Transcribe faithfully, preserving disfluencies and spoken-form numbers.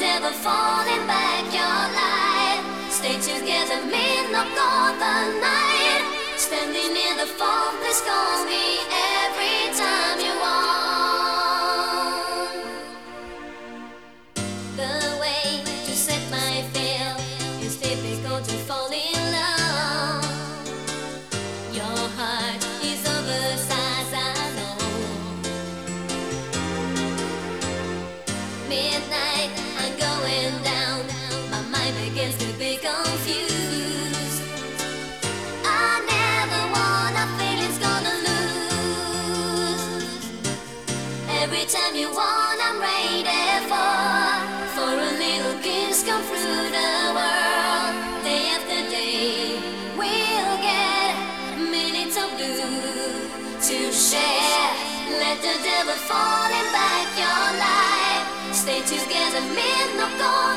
devil falling back your light. Stay together, midnight of the night. Standing in the fall, please call me every time you want. The way to set my feel is difficult to fall in love. Your heart is oversized, I know. Midnight, I'm going down. My mind begins to be confused. I never want our feelings gonna lose. Every time you want, I'm ready for For a little kiss come through the world. Day after day, we'll get minutes of blue to share. Let the devil fall in back your life. Stay together, midnight.